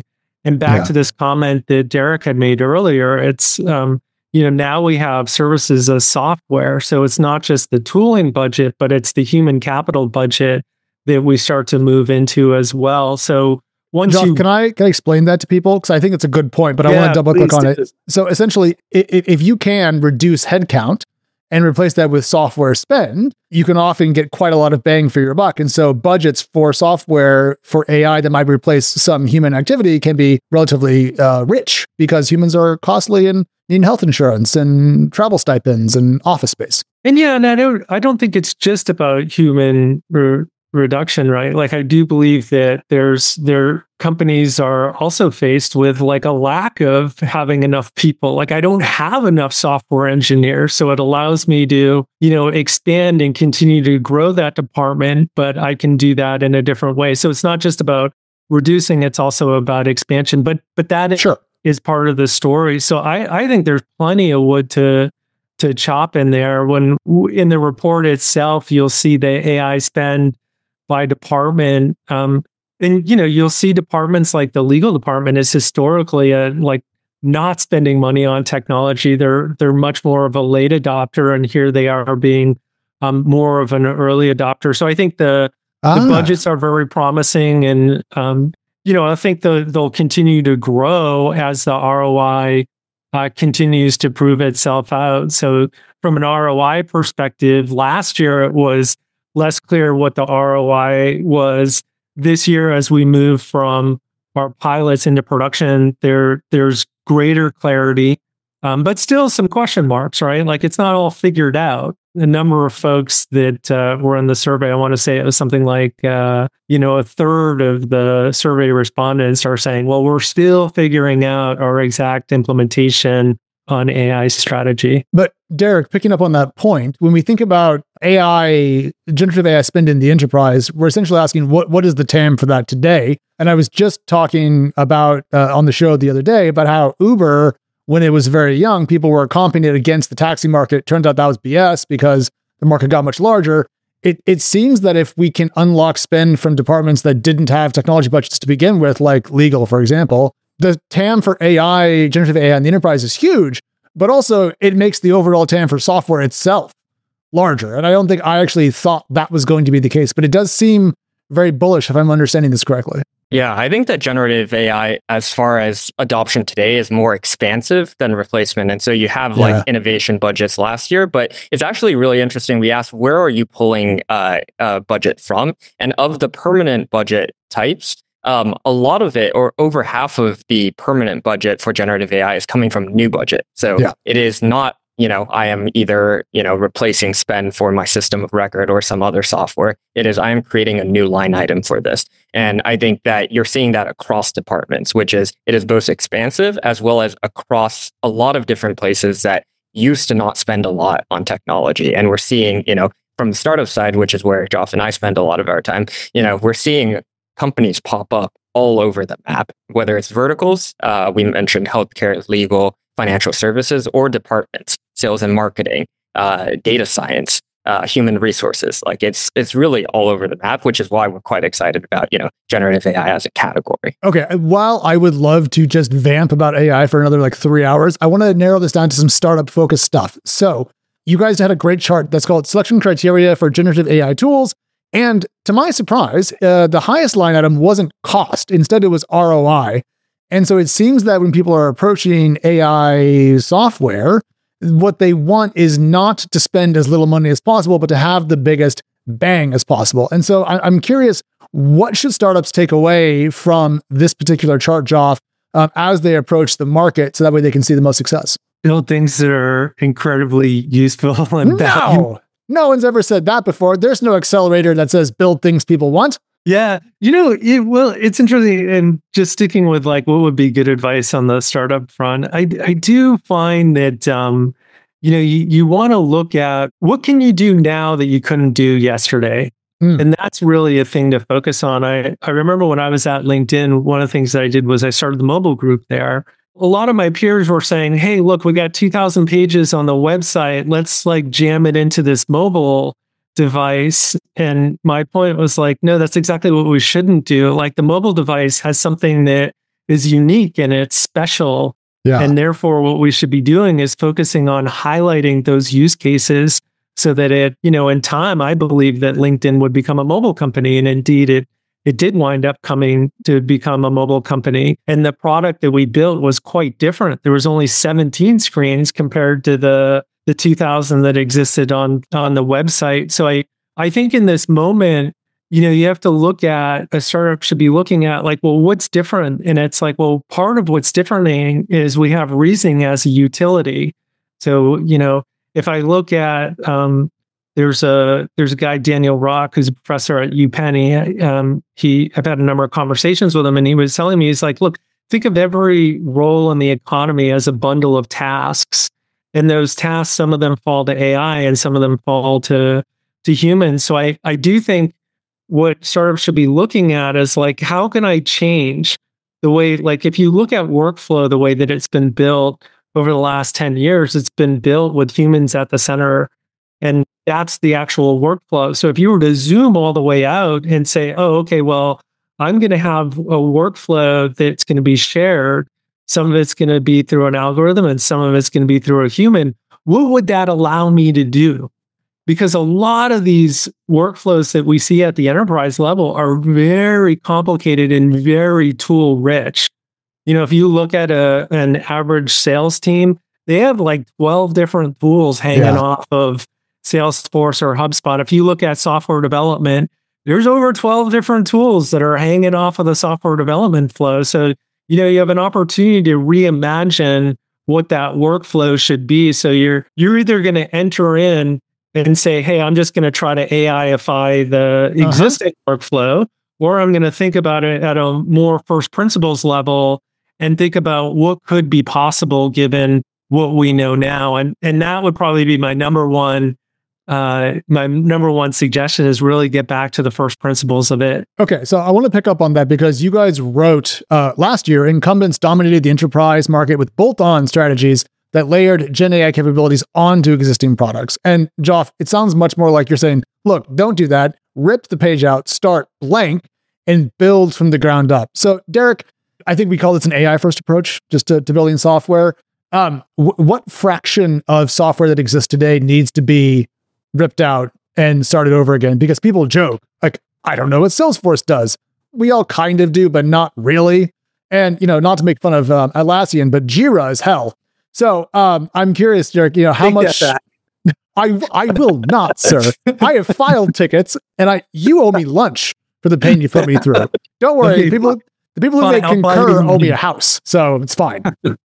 And back Yeah. to this comment that Derek had made earlier, it's, um, you know, now we have services as software. So it's not just the tooling budget, but it's the human capital budget that we start to move into as well. So once Joff, you can I can I explain that to people? Because I think it's a good point, but I Yeah, want to double click please on do. it. So essentially, i- i- if you can reduce headcount and replace that with software spend, you can often get quite a lot of bang for your buck. And so budgets for software for A I that might replace some human activity can be relatively uh, rich because humans are costly and need health insurance and travel stipends and office space. And yeah, and I don't, I don't think it's just about human re- reduction, right? Like I do believe that there's there companies are also faced with like a lack of having enough people. Like I don't have enough software engineers, so it allows me to, you know, expand and continue to grow that department, but I can do that in a different way. So it's not just about reducing, it's also about expansion. But but that Sure. is part of the story. So I I think there's plenty of wood to to chop in there. When in the report itself, you'll see the A I spend by department. Um, and, you know, you'll see departments like the legal department is historically uh, like not spending money on technology. They're, they're much more of a late adopter. And here they are being um, more of an early adopter. So I think the, Ah. the budgets are very promising. And, um, you know, I think the, they'll continue to grow as the R O I uh, continues to prove itself out. So from an R O I perspective, last year it was less clear what the R O I was. This year, as we move from our pilots into production, there there's greater clarity, um, but still some question marks, right? Like it's not all figured out. The number of folks that uh, were in the survey, I want to say it was something like, uh, you know, a third of the survey respondents are saying, well, we're still figuring out our exact implementation on A I strategy. But Derek, picking up on that point, when we think about A I, generative A I spend in the enterprise, we're essentially asking what what is the T A M for that today? And I was just talking about uh, on the show the other day about how Uber, when it was very young, people were comping it against the taxi market. Turns out that was B S because the market got much larger. It it seems that if we can unlock spend from departments that didn't have technology budgets to begin with, like legal, for example, the T A M for A I, generative A I in the enterprise is huge, but also it makes the overall T A M for software itself larger. And I don't think I actually thought that was going to be the case, but it does seem very bullish if I'm understanding this correctly. Yeah, I think that generative A I, as far as adoption today, is more expansive than replacement. And so you have Yeah. like innovation budgets last year, but it's actually really interesting. We asked, where are you pulling uh, uh, budget from? And of the permanent budget types, um, a lot of it, or over half of the permanent budget for generative A I is coming from new budget. So Yeah. it is not, you know, I am either, you know, replacing spend for my system of record or some other software. It is, I am creating a new line item for this. And I think that you're seeing that across departments, which is, it is both expansive as well as across a lot of different places that used to not spend a lot on technology. And we're seeing, you know, from the startup side, which is where Joff and I spend a lot of our time, you know, we're seeing companies pop up all over the map, whether it's verticals, uh, we mentioned healthcare, legal, financial services, or departments, sales and marketing, uh, data science, uh, human resources. Like it's it's really all over the map, which is why we're quite excited about, you know, generative A I as a category. Okay, while I would love to just vamp about A I for another like three hours, I want to narrow this down to some startup focused stuff. So you guys had a great chart that's called selection criteria for generative A I tools. And to my surprise, uh, the highest line item wasn't cost. Instead, it was R O I. And so it seems that when people are approaching A I software, what they want is not to spend as little money as possible, but to have the biggest bang as possible. And so I- I'm curious, what should startups take away from this particular chart, Joff, um, as they approach the market so that way they can see the most success? Build things that are incredibly useful and valuable. No, no one's ever said that before. There's no accelerator that says build things people want. Yeah, you know, it, well, it's interesting, and just sticking with like what would be good advice on the startup front. I I do find that um, you know, you, you want to look at what can you do now that you couldn't do yesterday, Mm. and that's really a thing to focus on. I I remember when I was at LinkedIn, one of the things that I did was I started the mobile group there. A lot of my peers were saying, "Hey, look, we got two thousand pages on the website. Let's like jam it into this mobile device." And my point was like, no, that's exactly what we shouldn't do. Like the mobile device has something that is unique and it's special. Yeah. And therefore, what we should be doing is focusing on highlighting those use cases so that it, you know, in time, I believe that LinkedIn would become a mobile company. And indeed, it it did wind up coming to become a mobile company. And the product that we built was quite different. There was only seventeen screens compared to the the two thousand that existed on on the website. So I I think in this moment, you know, you have to look at, a startup should be looking at like, well, what's different? And it's like, well, part of what's different is we have reasoning as a utility. So, you know, if I look at, um, there's a there's a guy, Daniel Rock, who's a professor at UPenn. Um, he, I've had a number of conversations with him, and he was telling me, he's like, look, think of every role in the economy as a bundle of tasks. And those tasks, some of them fall to A I and some of them fall to, to humans. So I, I do think what startups should be looking at is like, how can I change the way, like if you look at workflow, the way that it's been built over the last ten years, it's been built with humans at the center. And that's the actual workflow. So if you were to zoom all the way out and say, oh, okay, well, I'm going to have a workflow that's going to be shared. Some of it's going to be through an algorithm and some of it's going to be through a human. What would that allow me to do? Because a lot of these workflows that we see at the enterprise level are very complicated and very tool rich. You know, if you look at a an average sales team, they have like twelve different tools hanging yeah. off of Salesforce or HubSpot. If you look at software development, there's over twelve different tools that are hanging off of the software development flow. So, you know, you have an opportunity to reimagine what that workflow should be. So you're you're either going to enter in and say, hey, I'm just going to try to AIify the existing uh-huh. workflow, or I'm going to think about it at a more first principles level and think about what could be possible given what we know now. And and that would probably be my number one, uh, my number one suggestion is really get back to the first principles of it. Okay, so I want to pick up on that because you guys wrote uh, last year, incumbents dominated the enterprise market with bolt-on strategies that layered Gen A I capabilities onto existing products. And Joff, it sounds much more like you're saying, look, don't do that. Rip the page out, start blank, and build from the ground up. So Derek, I think we call this an A I-first approach just to, to building software. Um, w- what fraction of software that exists today needs to be ripped out and started over again? Because people joke, like, I don't know what Salesforce does. We all kind of do, but not really. And, you know, not to make fun of um, Atlassian, but Jira is hell. So um, I'm curious, Derek, you know, how much I I will not, sir. I have filed tickets and I you owe me lunch for the pain you put me through. Don't worry. People the people who make Concur owe me a house. So it's fine.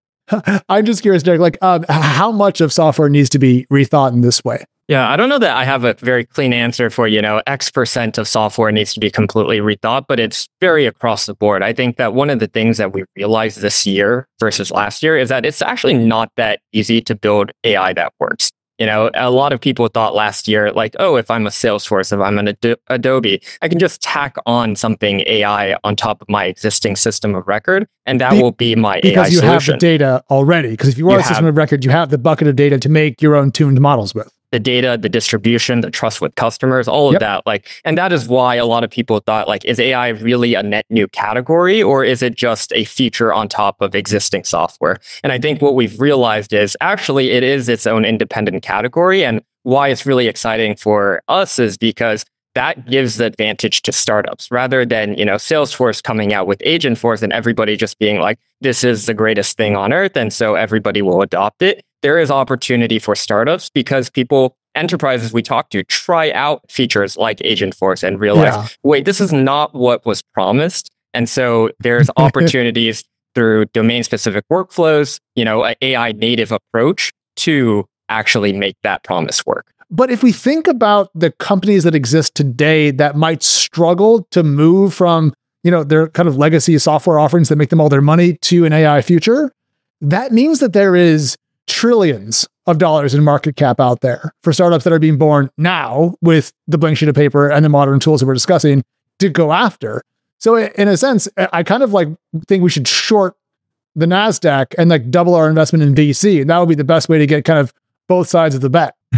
I'm just curious, Derek, like um, how much of software needs to be rethought in this way? Yeah, I don't know that I have a very clean answer for, you know, X percent of software needs to be completely rethought, but it's very across the board. I think that one of the things that we realized this year versus last year is that it's actually not that easy to build A I that works. You know, a lot of people thought last year, like, oh, if I'm a Salesforce, if I'm an Ad- Adobe, I can just tack on something A I on top of my existing system of record, and that Be- will be my A I solution. Because you have the data already. Because if you are you a system have, of record, you have the bucket of data to make your own tuned models with. The data, the distribution, the trust with customers, all of yep. that. Like, and that is why a lot of people thought, like, is A I really a net new category, or is it just a feature on top of existing software? And I think what we've realized is actually it is its own independent category. And why it's really exciting for us is because that gives the advantage to startups rather than, you know, Salesforce coming out with Agentforce and everybody just being like, this is the greatest thing on earth. And so everybody will adopt it. There is opportunity for startups because people, enterprises we talk to, try out features like Agentforce and realize, yeah. wait, this is not what was promised. And so there's opportunities through domain-specific workflows, you know, an A I native approach to actually make that promise work. But if we think about the companies that exist today that might struggle to move from, you know, their kind of legacy software offerings that make them all their money to an A I future, that means that there is trillions of dollars in market cap out there for startups that are being born now with the blank sheet of paper and the modern tools that we're discussing to go after. So in a sense, I kind of like think we should short the NASDAQ and like double our investment in V C. And that would be the best way to get kind of both sides of the bet.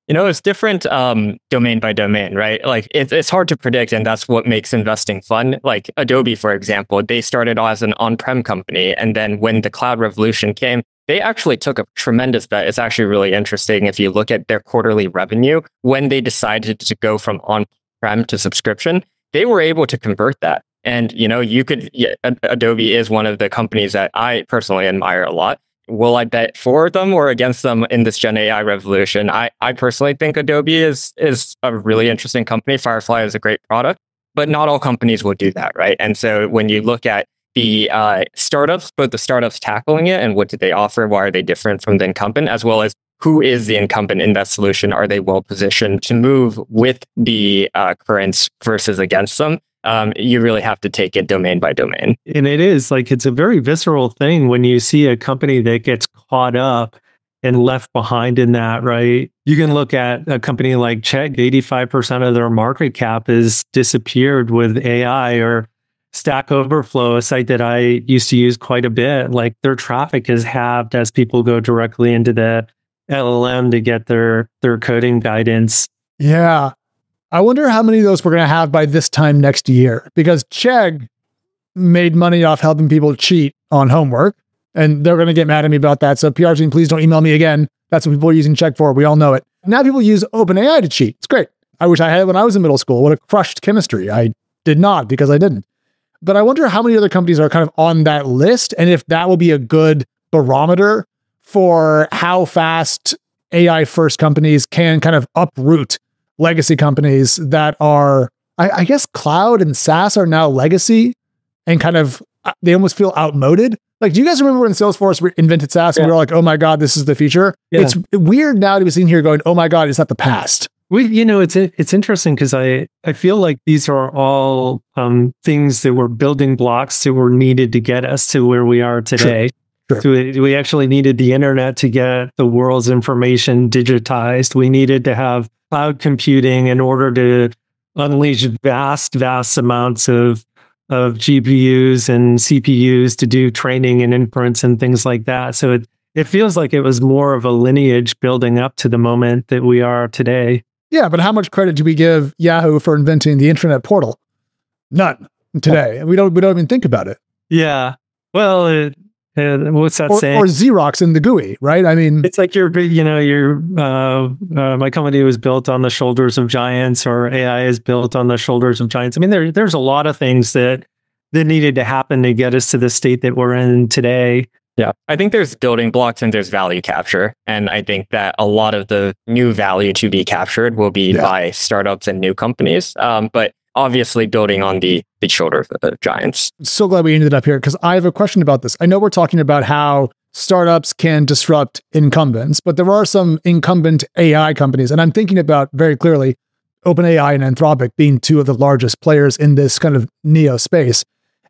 You know, it's different um, domain by domain, right? Like it, it's hard to predict, and that's what makes investing fun. Like Adobe, for example, they started as an on-prem company, and then when the cloud revolution came, they actually took a tremendous bet. It's actually really interesting if you look at their quarterly revenue. When they decided to go from on-prem to subscription, they were able to convert that. And, you know, you could, yeah, Adobe is one of the companies that I personally admire a lot. Will I bet for them or against them in this Gen A I revolution? I, I personally think Adobe is is a really interesting company. Firefly is a great product, but not all companies will do that, right? And so when you look at the uh, startups, both the startups tackling it and what did they offer, why are they different from the incumbent, as well as who is the incumbent in that solution? Are they well positioned to move with the uh, currents versus against them? Um, you really have to take it domain by domain. And it is like, it's a very visceral thing when you see a company that gets caught up and left behind in that, right? You can look at a company like Chegg, eighty-five percent of their market cap has disappeared with A I, or Stack Overflow, a site that I used to use quite a bit. Like their traffic is halved as people go directly into the L L M to get their, their coding guidance. Yeah. I wonder how many of those we're going to have by this time next year, because Chegg made money off helping people cheat on homework, and they're going to get mad at me about that. So P R team, please don't email me again. That's what people are using Chegg for. We all know it. Now people use OpenAI to cheat. It's great. I wish I had it when I was in middle school. Would have crushed chemistry. I did not, because I didn't. But I wonder how many other companies are kind of on that list, and if that will be a good barometer for how fast A I first companies can kind of uproot legacy companies that are, I, I guess cloud and SaaS are now legacy and kind of, they almost feel outmoded. Like, do you guys remember when Salesforce invented SaaS and Yeah. we were like, oh my God, this is the future? Yeah. It's weird now to be sitting here going, oh my God, is that the past? We, you know, it's it's interesting because I, I feel like these are all um, things that were building blocks that were needed to get us to where we are today. Sure. So we, we actually needed the internet to get the world's information digitized. We needed to have cloud computing in order to unleash vast, vast amounts of of G P Us and C P Us to do training and inference and things like that. So it, it feels like it was more of a lineage building up to the moment that we are today. Yeah, but how much credit do we give Yahoo for inventing the internet portal? None today. We don't we don't even think about it. Yeah. Well, it, uh, what's that Or, saying? or Xerox in the G U I, right? I mean, It's like you're, you know, you're, uh, uh, my company was built on the shoulders of giants, or A I is built on the shoulders of giants. I mean, there, there's a lot of things that, that needed to happen to get us to the state that we're in today. Yeah, I think there's building blocks and there's value capture. And I think that a lot of the new value to be captured will be Yeah. by startups and new companies. Um, but obviously building on the, the shoulder of the giants. so glad we ended up here, because I have a question about this. I know we're talking about how startups can disrupt incumbents, but there are some incumbent A I companies, and I'm thinking about very clearly OpenAI and Anthropic being two of the largest players in this kind of neo space.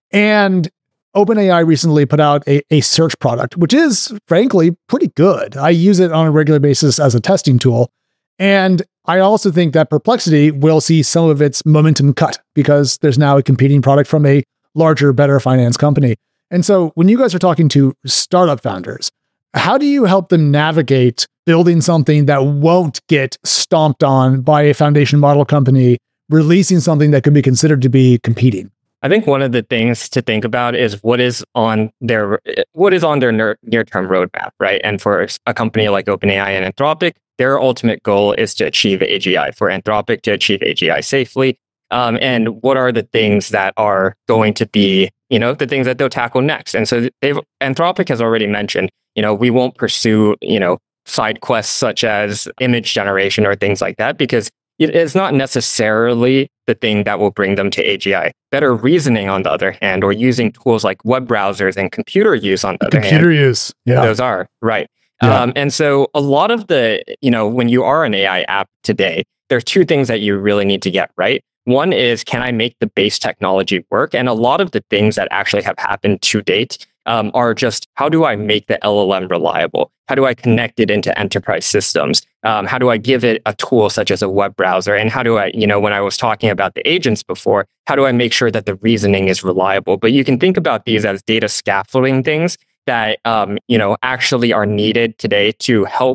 And OpenAI recently put out a, a search product, which is frankly pretty good. I use it on a regular basis as a testing tool. And I also think that Perplexity will see some of its momentum cut because there's now a competing product from a larger, better finance company. And so when you guys are talking to startup founders, how do you help them navigate building something that won't get stomped on by a foundation model company, releasing something that could be considered to be competing? I think one of the things to think about is what is on their what is on their near term roadmap, right? And for a company like OpenAI and Anthropic, their ultimate goal is to achieve A G I. For Anthropic, to achieve A G I safely. Um, and what are the things that are going to be, you know, the things that they'll tackle next? And so they've Anthropic has already mentioned, you know, we won't pursue, you know, side quests such as image generation or things like that, because it is not necessarily the thing that will bring them to A G I. Better reasoning, on the other hand, or using tools like web browsers and computer use, on the other hand. Computer use. Yeah. Those are, right. Yeah. Um, and so a lot of the, you know, when you are an A I app today, there's two things that you really need to get right. One is, can I make the base technology work? And a lot of the things that actually have happened to date um, are just, how do I make the L L M reliable? How do I connect it into enterprise systems? Um, how do I give it a tool such as a web browser? And how do I, you know, when I was talking about the agents before, how do I make sure that the reasoning is reliable? But you can think about these as data scaffolding things that, um, you know, actually are needed today to help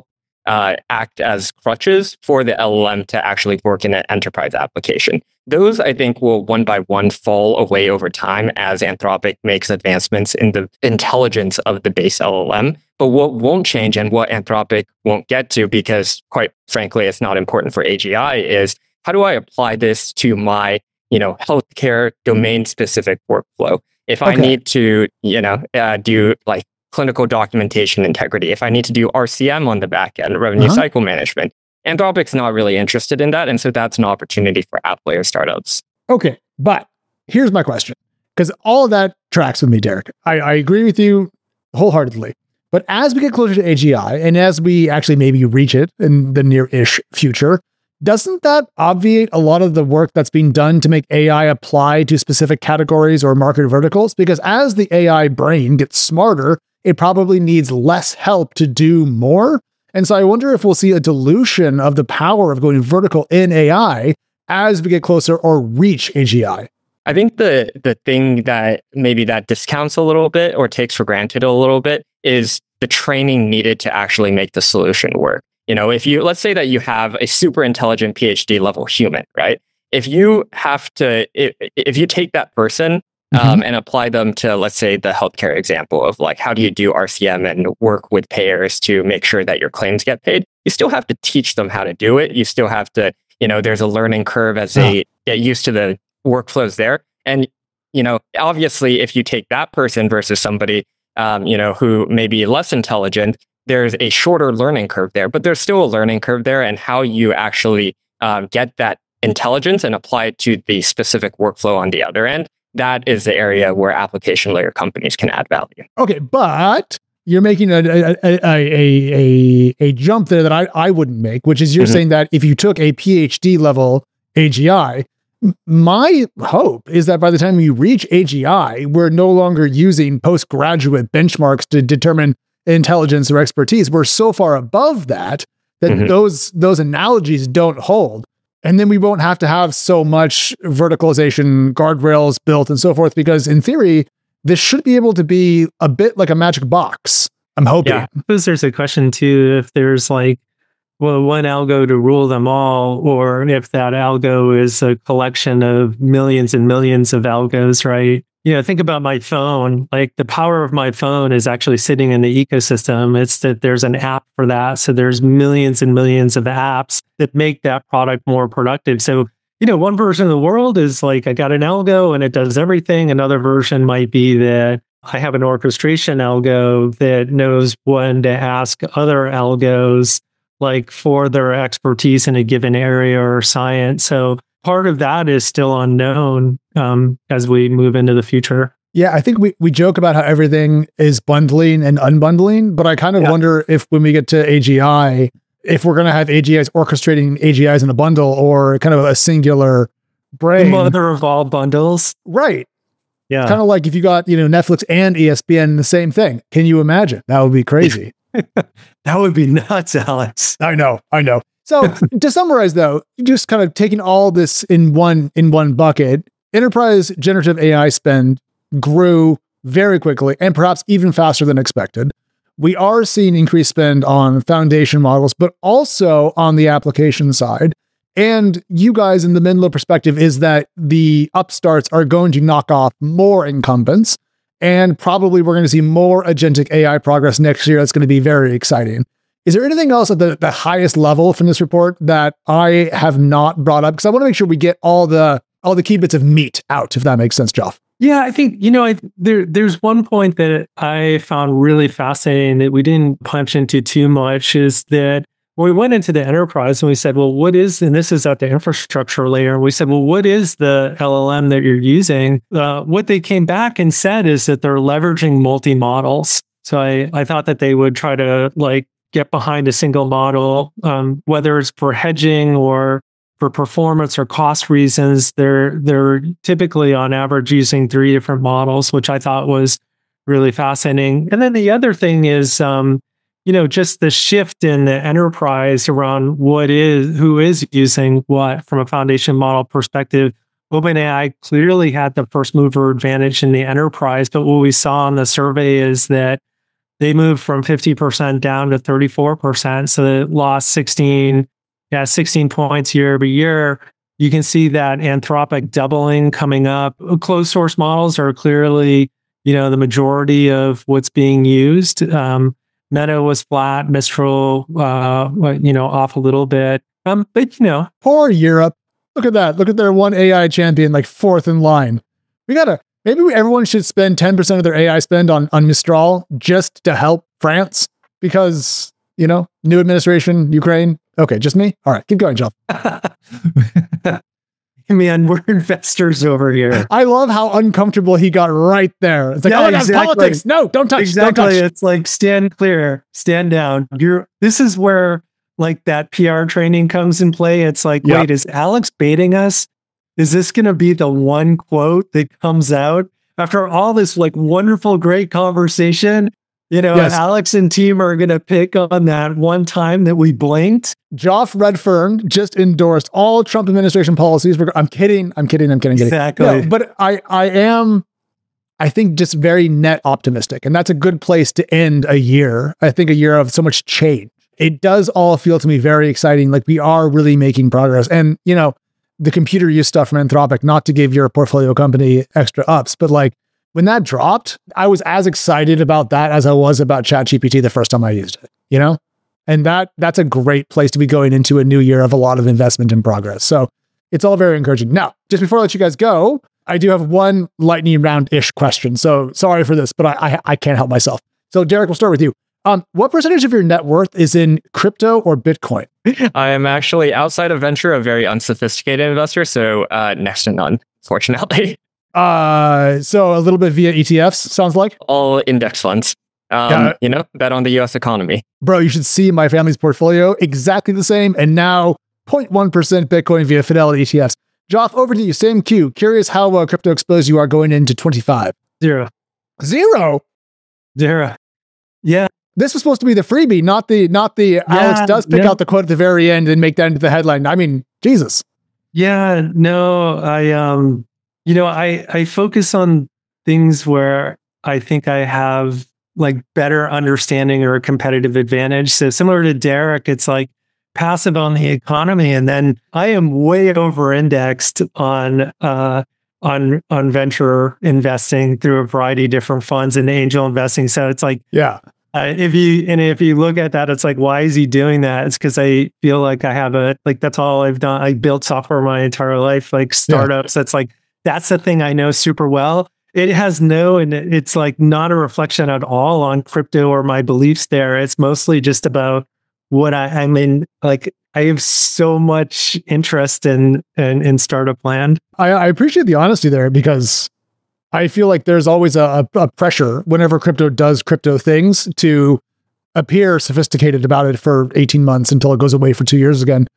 uh, act as crutches for the L L M to actually work in an enterprise application. Those, I think, will one by one fall away over time as Anthropic makes advancements in the intelligence of the base L L M. But what won't change and what Anthropic won't get to, because quite frankly, it's not important for A G I, is how do I apply this to my, you know, healthcare domain specific workflow? If I Okay. need to, you know, uh, do like clinical documentation integrity, if I need to do R C M on the back end, revenue Uh-huh. cycle management, Anthropic's not really interested in that. And so that's an opportunity for app layer startups. Okay, but here's my question, because all of that tracks with me, Derek. I, I agree with you wholeheartedly. But as we get closer to A G I, and as we actually maybe reach it in the near-ish future, doesn't that obviate a lot of the work that's being done to make A I apply to specific categories or market verticals? Because as the A I brain gets smarter, it probably needs less help to do more. And so I wonder if we'll see a dilution of the power of going vertical in A I as we get closer or reach A G I. I think the the thing that maybe that discounts a little bit or takes for granted a little bit is the training needed to actually make the solution work. You know, if you, let's say that you have a super intelligent PhD level human, right? If you have to, if, if you take that person um, Mhm. and apply them to, let's say, the healthcare example of like, how do you do R C M and work with payers to make sure that your claims get paid? You still have to teach them how to do it. You still have to, you know, there's a learning curve as they get used to the workflows there. And, you know, obviously, if you take that person versus somebody, um, you know, who may be less intelligent, there's a shorter learning curve there, but there's still a learning curve there, and how you actually um, get that intelligence and apply it to the specific workflow on the other end. That is the area where application layer companies can add value. Okay, but you're making a a, a, a, a, a jump there that I, I wouldn't make, which is you're Mhm. saying that if you took a PhD level A G I, m- my hope is that by the time you reach A G I, we're no longer using postgraduate benchmarks to determine intelligence or expertise. We're so far above that that Mhm. those those analogies don't hold. And then we won't have to have so much verticalization, guardrails built and so forth, because in theory, this should be able to be a bit like a magic box. I'm hoping. Yeah, because there's a question too, if there's like, well, one algo to rule them all, or if that algo is a collection of millions and millions of algos, right? You know, think about my phone. Like the power of my phone is actually sitting in the ecosystem. It's that there's an app for that. So there's millions and millions of apps that make that product more productive. So, you know, one version of the world is like, I got an algo and it does everything. Another version might be that I have an orchestration algo that knows when to ask other algos, like for their expertise in a given area or science. So part of that is still unknown um, as we move into the future. Yeah, I think we, we joke about how everything is bundling and unbundling, but I kind of Yeah. wonder if when we get to A G I, if we're going to have A G Is orchestrating A G Is in a bundle or kind of a singular The brain. mother of all bundles. Right. Yeah. Kind of like if you got, you know, Netflix and E S P N, the same thing. Can you imagine? That would be crazy. That would be nuts, Alex. I know, I know. So to summarize though, just kind of taking all this in one in one bucket, enterprise generative A I spend grew very quickly and perhaps even faster than expected. We are seeing increased spend on foundation models, but also on the application side. And you guys in the Menlo perspective is that the upstarts are going to knock off more incumbents. And probably we're going to see more agentic A I progress next year. That's going to be very exciting. Is there anything else at the, the highest level from this report that I have not brought up? Because I want to make sure we get all the all the key bits of meat out, if that makes sense, Joff. Yeah, I think, you know, I, there there's one point that I found really fascinating that we didn't punch into too much, is that when we went into the enterprise and we said, well, what is, and this is at the infrastructure layer, and we said, well, what is the L L M that you're using? Uh, what they came back and said is that they're leveraging multi-models. So I, I thought that they would try to like get behind a single model, um, whether it's for hedging or for performance or cost reasons. They're they're typically on average using three different models, which I thought was really fascinating. And then the other thing is, um, you know, just the shift in the enterprise around what is, who is using what from a foundation model perspective. OpenAI clearly had the first mover advantage in the enterprise, but what we saw in the survey is that they moved from fifty percent down to thirty-four percent. So they lost sixteen, yeah, sixteen points year over year. You can see that Anthropic doubling coming up. Closed source models are clearly, you know, the majority of what's being used. Um, Meta was flat, Mistral, uh, you know, off a little bit. Um, but you know, poor Europe. Look at that. Look at their one A I champion, like fourth in line. We gotta. Maybe everyone should spend ten percent of their A I spend on on Mistral just to help France because you know, new administration, Ukraine. Okay, just me. All right, keep going, John. Man, we're investors over here. I love how uncomfortable he got right there. It's like, yeah, oh, that's exactly. politics. No, don't touch. Exactly. Don't touch. It's like stand clear, stand down. You're. This is where like that P R training comes in play. It's like, Yep. wait, is Alex baiting us? Is this going to be the one quote that comes out after all this like wonderful, great conversation? You know, Yes. Alex and team are going to pick on that one time that we blinked. Joff Redfern just endorsed all Trump administration policies. I'm kidding. I'm kidding. I'm kidding. I'm kidding. Exactly. No, but I, I am, I think, just very net optimistic. And that's a good place to end a year. I think a year of so much change. It does all feel to me very exciting. Like we are really making progress. And, you know, the computer use stuff from Anthropic, not to give your portfolio company extra ups, but like when that dropped, I was as excited about that as I was about ChatGPT the first time I used it, you know? And that that's a great place to be going into a new year of a lot of investment and progress. So it's all very encouraging. Now, just before I let you guys go, I do have one lightning round-ish question. So sorry for this, but I, I, I can't help myself. So Derek, we'll start with you. Um, what percentage of your net worth is in crypto or Bitcoin? I am actually, outside of venture, a very unsophisticated investor, so uh, next to none, fortunately. Uh, so a little bit via E T Fs, sounds like? All index funds. Um, Yeah. You know, bet on the U S economy. Bro, you should see my family's portfolio. Exactly the same. And now zero point one percent Bitcoin via Fidelity E T Fs. Joff, over to you. Same cue. Curious how uh, crypto exposed you are going into twenty-five. Zero. Zero? Zero. Yeah. This was supposed to be the freebie, not the, not the Alex does pick yeah. out the quote at the very end and make that into the headline. I mean, Jesus. Yeah, no, I um you know, I I focus on things where I think I have like better understanding or a competitive advantage. So similar to Derek, it's like passive on the economy, and then I am way over indexed on uh on on venture investing through a variety of different funds and angel investing. So it's like Yeah. Uh, if you and if you look at that, it's like, why is he doing that? It's because I feel like I have a like that's all I've done. I built software my entire life, like startups. That's like that's the thing I know super well. It has no, and it- it's like not a reflection at all on crypto or my beliefs there. It's mostly just about what I, I mean. Like I have so much interest in in, in startup land. I, I appreciate the honesty there because I feel like there's always a, a pressure whenever crypto does crypto things to appear sophisticated about it for eighteen months until it goes away for two years again.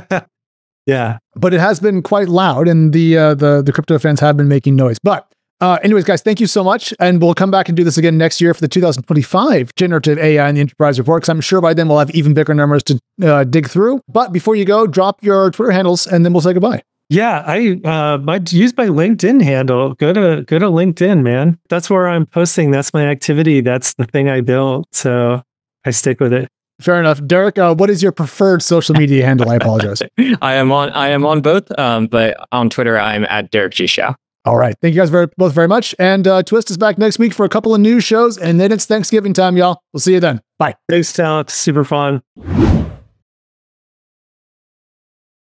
Yeah. But it has been quite loud, and the uh, the the crypto fans have been making noise. But uh, anyways, guys, thank you so much, and we'll come back and do this again next year for the two thousand twenty-five Generative A I and the Enterprise Report, because I'm sure by then we'll have even bigger numbers to uh, dig through. But before you go, drop your Twitter handles, and then we'll say goodbye. Yeah, I uh my use my LinkedIn handle. Go to go to LinkedIn, man. That's where I'm posting. That's my activity. That's the thing I built. So I stick with it. Fair enough. Derek, uh, what is your preferred social media handle? I apologize. I am on I am on both, um, but on Twitter I'm at Derek G. Shao. All right. Thank you guys very, both very much. And uh, Twist is back next week for a couple of news shows, and then it's Thanksgiving time, y'all. We'll see you then. Bye. Thanks, Alex. Super fun.